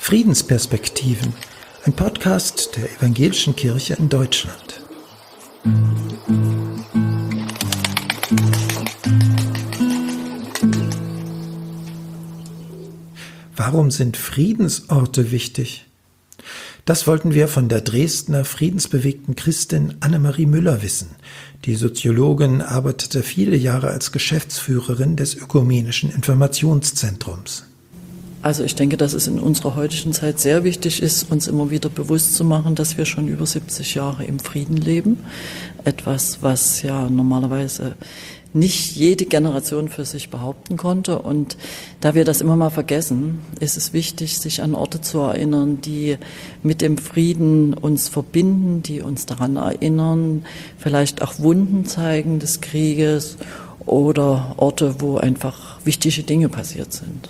Friedensperspektiven, ein Podcast der Evangelischen Kirche in Deutschland. Warum sind Friedensorte wichtig? Das wollten wir von der Dresdner friedensbewegten Christin Annemarie Müller wissen. Die Soziologin arbeitete viele Jahre als Geschäftsführerin des Ökumenischen Informationszentrums. Also ich denke, dass es in unserer heutigen Zeit sehr wichtig ist, uns immer wieder bewusst zu machen, dass wir schon über 70 Jahre im Frieden leben. Etwas, was ja normalerweise nicht jede Generation für sich behaupten konnte. Und da wir das immer mal vergessen, ist es wichtig, sich an Orte zu erinnern, die mit dem Frieden uns verbinden, die uns daran erinnern, vielleicht auch Wunden zeigen des Krieges oder Orte, wo einfach wichtige Dinge passiert sind.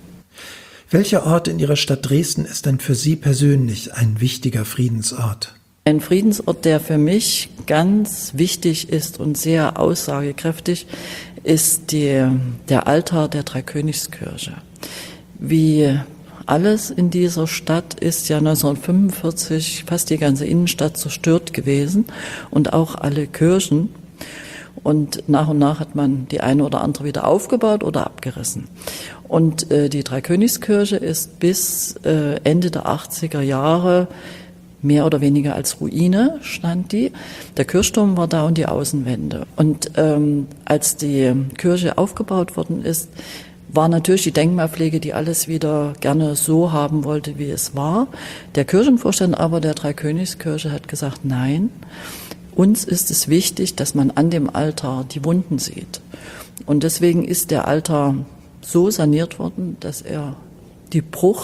Welcher Ort in Ihrer Stadt Dresden ist denn für Sie persönlich ein wichtiger Friedensort? Ein Friedensort, der für mich ganz wichtig ist und sehr aussagekräftig, ist der Altar der Dreikönigskirche. Wie alles in dieser Stadt ist ja 1945 fast die ganze Innenstadt zerstört gewesen und auch alle Kirchen. Und nach hat man die eine oder andere wieder aufgebaut oder abgerissen. Und die Dreikönigskirche ist bis Ende der 80er Jahre mehr oder weniger als Ruine stand die. Der Kirchturm war da und die Außenwände. Und als die Kirche aufgebaut worden ist, war natürlich die Denkmalpflege, die alles wieder gerne so haben wollte, wie es war. Der Kirchenvorstand aber der Dreikönigskirche hat gesagt, nein, uns ist es wichtig, dass man an dem Altar die Wunden sieht. Und deswegen ist der Altar so saniert worden, dass er die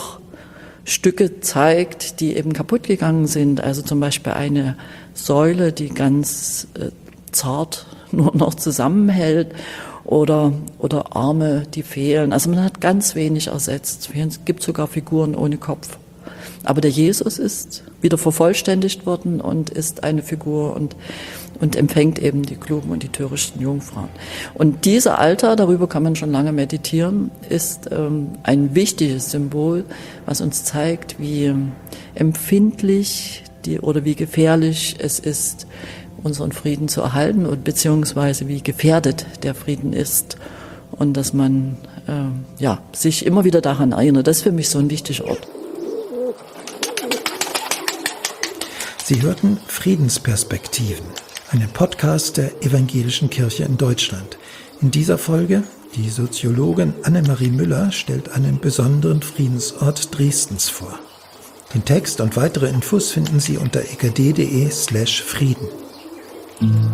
Bruchstücke zeigt, die eben kaputt gegangen sind. Also zum Beispiel eine Säule, die ganz zart nur noch zusammenhält oder Arme, die fehlen. Also man hat ganz wenig ersetzt. Es gibt sogar Figuren ohne Kopf. Aber der Jesus ist wieder vervollständigt worden und ist eine Figur und empfängt eben die klugen und die törichten Jungfrauen. Und dieser Altar, darüber kann man schon lange meditieren, ist ein wichtiges Symbol, was uns zeigt, wie empfindlich oder wie gefährlich es ist, unseren Frieden zu erhalten und beziehungsweise wie gefährdet der Frieden ist. Und dass man sich immer wieder daran erinnert. Das ist für mich so ein wichtiger Ort. Sie hörten Friedensperspektiven, einen Podcast der Evangelischen Kirche in Deutschland. In dieser Folge, die Soziologin Annemarie Müller stellt einen besonderen Friedensort Dresdens vor. Den Text und weitere Infos finden Sie unter ekd.de/Frieden.